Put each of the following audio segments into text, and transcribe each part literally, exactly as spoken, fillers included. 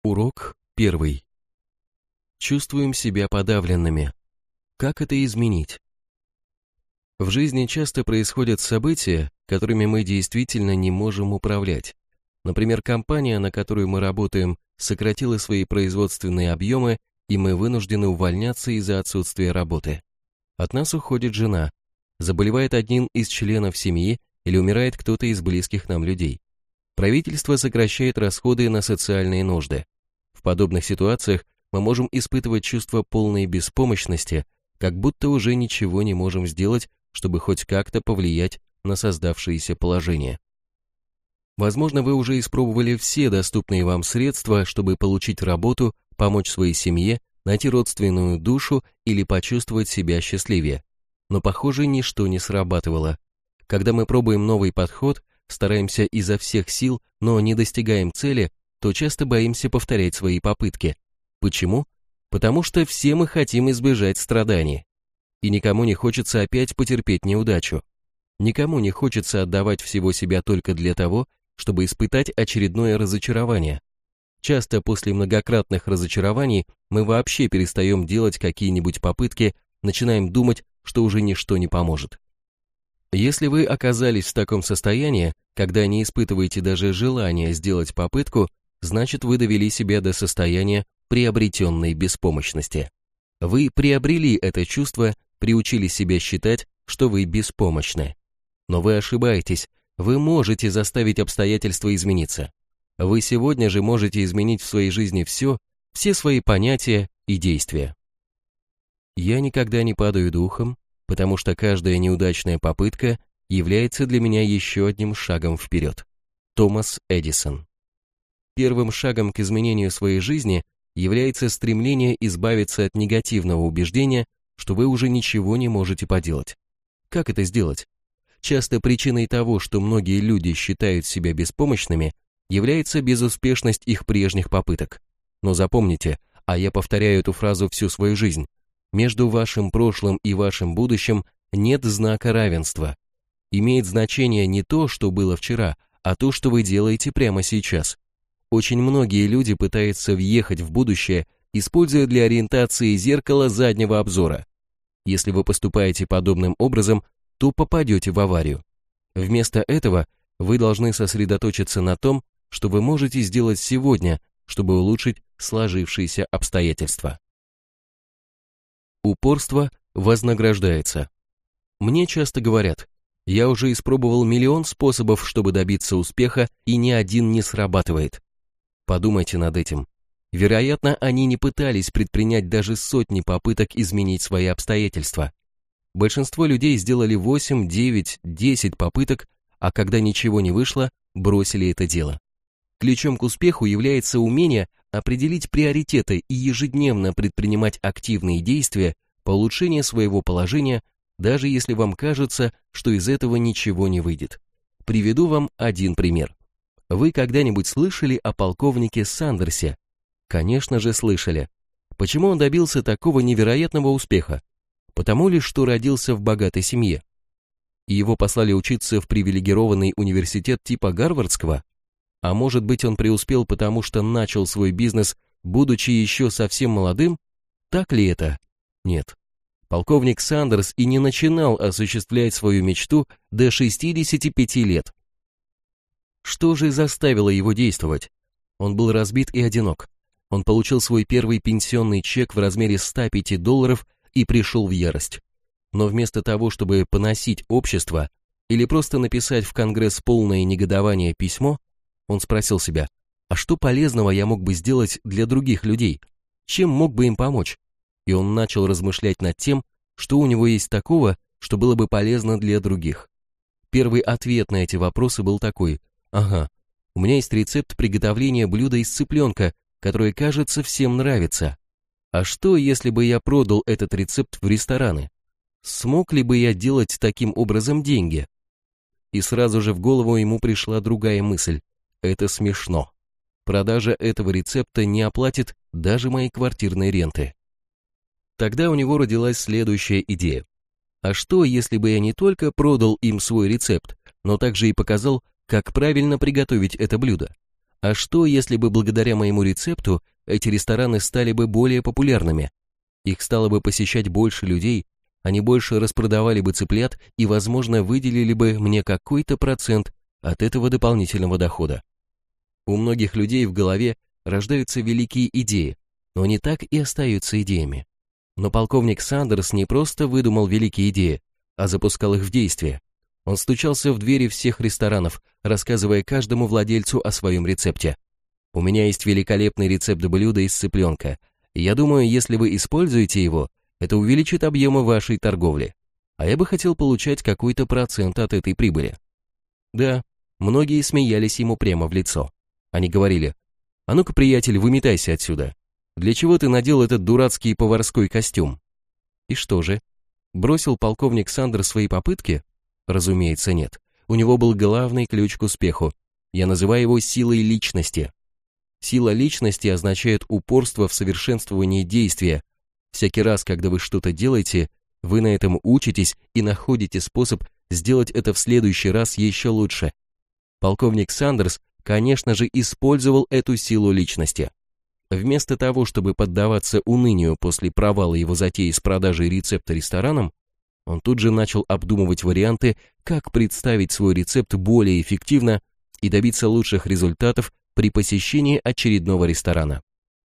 Урок первый. Чувствуем себя подавленными. Как это изменить? В жизни часто происходят события, которыми мы действительно не можем управлять. Например, компания, на которую мы работаем, сократила свои производственные объемы, и мы вынуждены увольняться из-за отсутствия работы. От нас уходит жена, заболевает один из членов семьи или умирает кто-то из близких нам людей. Правительство сокращает расходы на социальные нужды. В подобных ситуациях мы можем испытывать чувство полной беспомощности, как будто уже ничего не можем сделать, чтобы хоть как-то повлиять на создавшееся положение. Возможно, вы уже испробовали все доступные вам средства, чтобы получить работу, помочь своей семье, найти родственную душу или почувствовать себя счастливее. Но, похоже, ничто не срабатывало. Когда мы пробуем новый подход, стараемся изо всех сил, но не достигаем цели, то часто боимся повторять свои попытки. Почему? Потому что все мы хотим избежать страданий. И никому не хочется опять потерпеть неудачу. Никому не хочется отдавать всего себя только для того, чтобы испытать очередное разочарование. Часто после многократных разочарований мы вообще перестаем делать какие-нибудь попытки, начинаем думать, что уже ничто не поможет. Если вы оказались в таком состоянии, когда не испытываете даже желания сделать попытку, значит, вы довели себя до состояния приобретенной беспомощности. Вы приобрели это чувство, приучили себя считать, что вы беспомощны. Но вы ошибаетесь, вы можете заставить обстоятельства измениться. Вы сегодня же можете изменить в своей жизни все, все свои понятия и действия. Я никогда не падаю духом, потому что каждая неудачная попытка является для меня еще одним шагом вперед. Томас Эдисон. Первым шагом к изменению своей жизни является стремление избавиться от негативного убеждения, что вы уже ничего не можете поделать. Как это сделать? Часто причиной того, что многие люди считают себя беспомощными, является безуспешность их прежних попыток. Но запомните, а я повторяю эту фразу всю свою жизнь, между вашим прошлым и вашим будущим нет знака равенства. Имеет значение не то, что было вчера, а то, что вы делаете прямо сейчас. Очень многие люди пытаются въехать в будущее, используя для ориентации зеркало заднего обзора. Если вы поступаете подобным образом, то попадете в аварию. Вместо этого вы должны сосредоточиться на том, что вы можете сделать сегодня, чтобы улучшить сложившиеся обстоятельства. Упорство вознаграждается. Мне часто говорят, я уже испробовал миллион способов, чтобы добиться успеха, и ни один не срабатывает. Подумайте над этим. Вероятно, они не пытались предпринять даже сотни попыток изменить свои обстоятельства. Большинство людей сделали восемь, девять, десять попыток, а когда ничего не вышло, бросили это дело. Ключом к успеху является умение определить приоритеты и ежедневно предпринимать активные действия по улучшению своего положения, даже если вам кажется, что из этого ничего не выйдет. Приведу вам один пример. Вы когда-нибудь слышали о полковнике Сандерсе? Конечно же, слышали. Почему он добился такого невероятного успеха? Потому ли, что родился в богатой семье? И его послали учиться в привилегированный университет типа Гарвардского? А может быть, он преуспел, потому что начал свой бизнес, будучи еще совсем молодым? Так ли это? Нет. Полковник Сандерс и не начинал осуществлять свою мечту до шестидесяти пяти лет. Что же заставило его действовать? Он был разбит и одинок. Он получил свой первый пенсионный чек в размере ста пяти долларов и пришел в ярость. Но вместо того, чтобы поносить общество или просто написать в Конгресс полное негодование письмо, он спросил себя, а что полезного я мог бы сделать для других людей? Чем мог бы им помочь? И он начал размышлять над тем, что у него есть такого, что было бы полезно для других. Первый ответ на эти вопросы был такой: ага, у меня есть рецепт приготовления блюда из цыпленка, которое, кажется, всем нравится. А что, если бы я продал этот рецепт в рестораны? Смог ли бы я делать таким образом деньги? И сразу же в голову ему пришла другая мысль. Это смешно. Продажа этого рецепта не оплатит даже моей квартирной ренты. Тогда у него родилась следующая идея. А что, если бы я не только продал им свой рецепт, но также и показал, как правильно приготовить это блюдо? А что, если бы благодаря моему рецепту эти рестораны стали бы более популярными? Их стало бы посещать больше людей, они больше распродавали бы цыплят и, возможно, выделили бы мне какой-то процент от этого дополнительного дохода. У многих людей в голове рождаются великие идеи, но они так и остаются идеями. Но полковник Сандерс не просто выдумал великие идеи, а запускал их в действие. Он стучался в двери всех ресторанов, рассказывая каждому владельцу о своем рецепте. «У меня есть великолепный рецепт блюда из цыпленка, и я думаю, если вы используете его, это увеличит объемы вашей торговли. А я бы хотел получать какой-то процент от этой прибыли». Да, многие смеялись ему прямо в лицо. Они говорили: «А ну-ка, приятель, выметайся отсюда. Для чего ты надел этот дурацкий поварской костюм?» И что же? Бросил полковник Сандерс свои попытки? Разумеется, нет. У него был главный ключ к успеху. Я называю его силой личности. Сила личности означает упорство в совершенствовании действия. Всякий раз, когда вы что-то делаете, вы на этом учитесь и находите способ сделать это в следующий раз еще лучше. Полковник Сандерс, конечно же, использовал эту силу личности. Вместо того, чтобы поддаваться унынию после провала его затеи с продажей рецепта ресторанам, он тут же начал обдумывать варианты, как представить свой рецепт более эффективно и добиться лучших результатов при посещении очередного ресторана.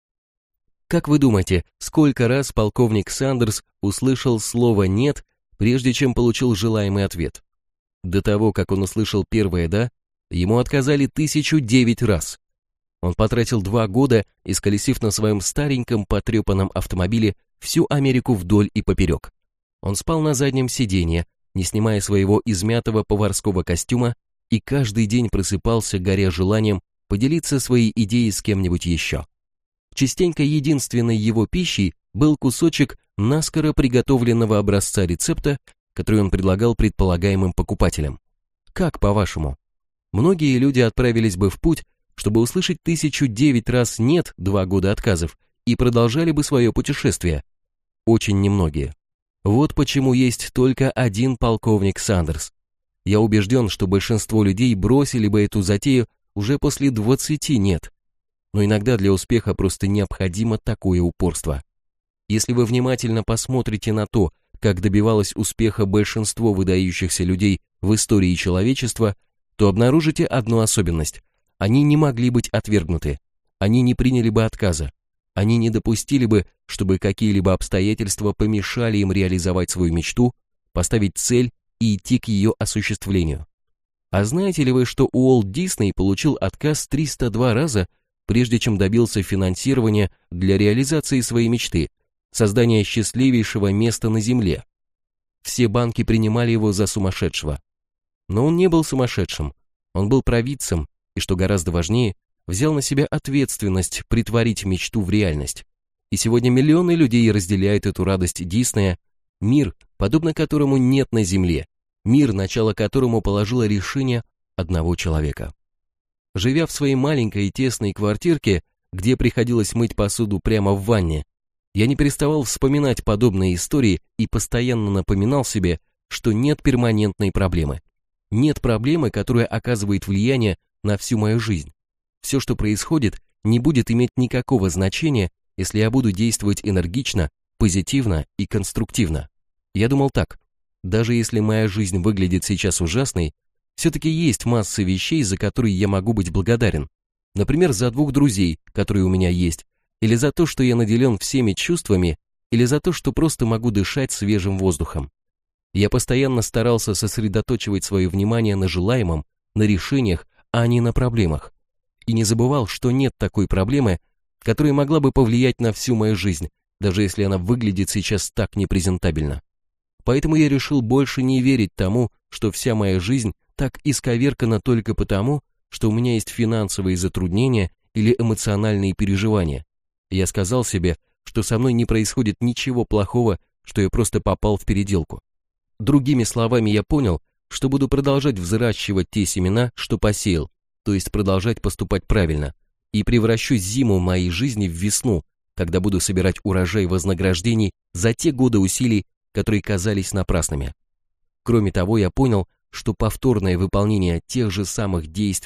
Как вы думаете, сколько раз полковник Сандерс услышал слово «нет», прежде чем получил желаемый ответ? До того, как он услышал первое «да», ему отказали тысячу девять раз. Он потратил два года, исколесив на своем стареньком потрепанном автомобиле всю Америку вдоль и поперек. Он спал на заднем сиденье, не снимая своего измятого поварского костюма, и каждый день просыпался, горя желанием поделиться своей идеей с кем-нибудь еще. Частенько единственной его пищей был кусочек наскоро приготовленного образца рецепта, который он предлагал предполагаемым покупателям. Как, по-вашему? Многие люди отправились бы в путь, чтобы услышать тысячу девять раз «нет» два года отказов, и продолжали бы свое путешествие. Очень немногие. Вот почему есть только один полковник Сандерс. Я убежден, что большинство людей бросили бы эту затею уже после двадцати «нет». Но иногда для успеха просто необходимо такое упорство. Если вы внимательно посмотрите на то, как добивалось успеха большинство выдающихся людей в истории человечества, то обнаружите одну особенность. Они не могли быть отвергнуты, они не приняли бы отказа, они не допустили бы, чтобы какие-либо обстоятельства помешали им реализовать свою мечту, поставить цель и идти к ее осуществлению. А знаете ли вы, что Уолт Дисней получил отказ триста два раза, прежде чем добился финансирования для реализации своей мечты, создания счастливейшего места на Земле? Все банки принимали его за сумасшедшего. Но он не был сумасшедшим, он был провидцем, и, что гораздо важнее, взял на себя ответственность притворить мечту в реальность. И сегодня миллионы людей разделяют эту радость Диснея, мир, подобно которому нет на Земле, мир, начало которому положило решение одного человека. Живя в своей маленькой и тесной квартирке, где приходилось мыть посуду прямо в ванне, я не переставал вспоминать подобные истории и постоянно напоминал себе, что нет перманентной проблемы. Нет проблемы, которая оказывает влияние на всю мою жизнь. Все, что происходит, не будет иметь никакого значения, если я буду действовать энергично, позитивно и конструктивно. Я думал так: даже если моя жизнь выглядит сейчас ужасной, все-таки есть масса вещей, за которые я могу быть благодарен. Например, за двух друзей, которые у меня есть, или за то, что я наделен всеми чувствами, или за то, что просто могу дышать свежим воздухом. Я постоянно старался сосредоточивать свое внимание на желаемом, на решениях, а не на проблемах. И не забывал, что нет такой проблемы, которая могла бы повлиять на всю мою жизнь, даже если она выглядит сейчас так непрезентабельно. Поэтому я решил больше не верить тому, что вся моя жизнь так исковеркана только потому, что у меня есть финансовые затруднения или эмоциональные переживания. Я сказал себе, что со мной не происходит ничего плохого, что я просто попал в переделку. Другими словами, я понял, что буду продолжать взращивать те семена, что посеял, то есть продолжать поступать правильно, и превращу зиму моей жизни в весну, когда буду собирать урожай вознаграждений за те годы усилий, которые казались напрасными. Кроме того, я понял, что повторное выполнение тех же самых действий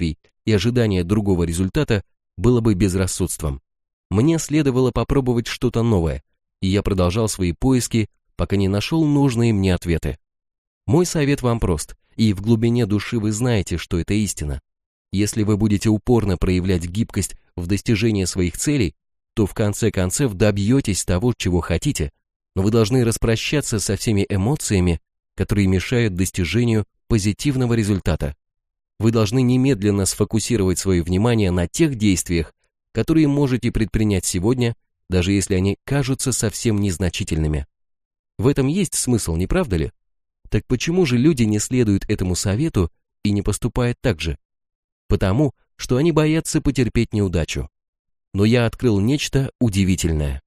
и ожидание другого результата было бы безрассудством. Мне следовало попробовать что-то новое, и я продолжал свои поиски, пока не нашел нужные мне ответы. Мой совет вам прост, и в глубине души вы знаете, что это истина. Если вы будете упорно проявлять гибкость в достижении своих целей, то в конце концов добьетесь того, чего хотите, но вы должны распрощаться со всеми эмоциями, которые мешают достижению позитивного результата. Вы должны немедленно сфокусировать свое внимание на тех действиях, которые можете предпринять сегодня, даже если они кажутся совсем незначительными. В этом есть смысл, не правда ли? Так почему же люди не следуют этому совету и не поступают так же? Потому, что они боятся потерпеть неудачу. Но я открыл нечто удивительное.